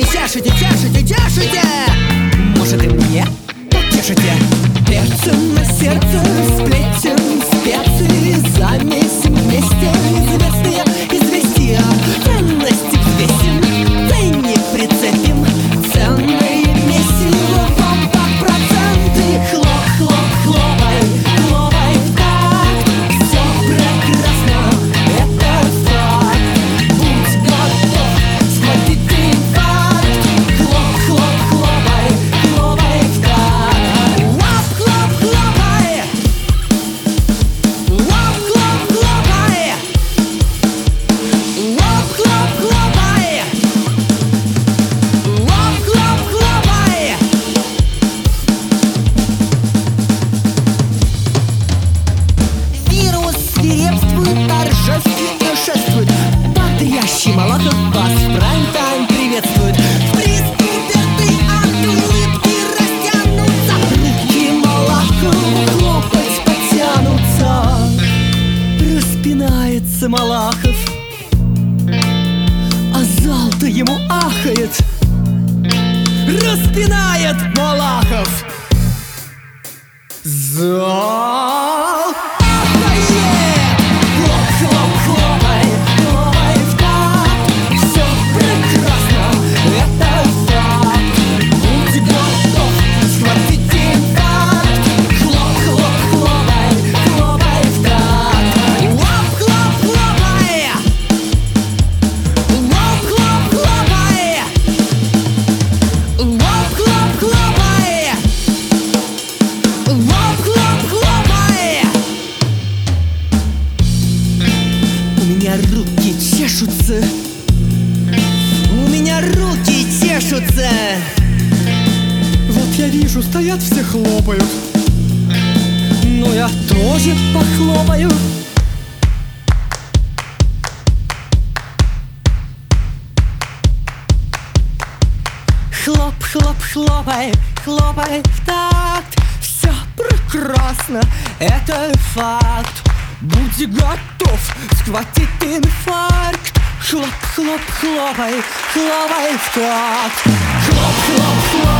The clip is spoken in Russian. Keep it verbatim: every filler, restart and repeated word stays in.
Чешите, чешите, чешите. Может и мне потешите. Перцем на сердце сплетен специи, замесим вместе известные известия. Ценности взвесим, ценник прицепим, ценные месиво вам под проценты. Хлоп, хлоп, хлопай, хлопай в такт. Все прекрасно, это факт. Будь готов схватить инфаркт. Хлоп, хлоп, хлопай, хлопай в такт. Лап, хлоп, хлопай. Лап, хлоп, хлопай. Лап, хлоп, хлопай. Лап, хлоп, хлопай. Вирус свирепствует, торжественно шествует. Бодрящий Малахов вас в прайм-тайм приветствует. В приступе ты от улыбки растянутся. Руки Малахова хлопать потянутся. Распинается Малахов, а зал-то ему ахает. Распинает Малахов, зал ахает. Хлоп, хлоп, хлопай, хлопай в такт. Все прекрасно, это факт. Будь готов схватить инфаркт. Хлоп, хлоп, хлопай, хлопай в такт. Лап, хлоп, хлопай. Лап, хлоп, хлопай. Лап, хлоп, хлопай. Лап, хлоп, хлопай. У меня руки чешутся. У меня руки чешутся. Вот я вижу, стоят все хлопают. Но я тоже похлопаю. Хлоп, хлоп, хлопай, хлопай в такт. Все прекрасно, это факт. Будь готов схватить инфаркт. Хлоп, хлоп, хлопай, хлопай в такт. Хлоп, хлоп, хлопай.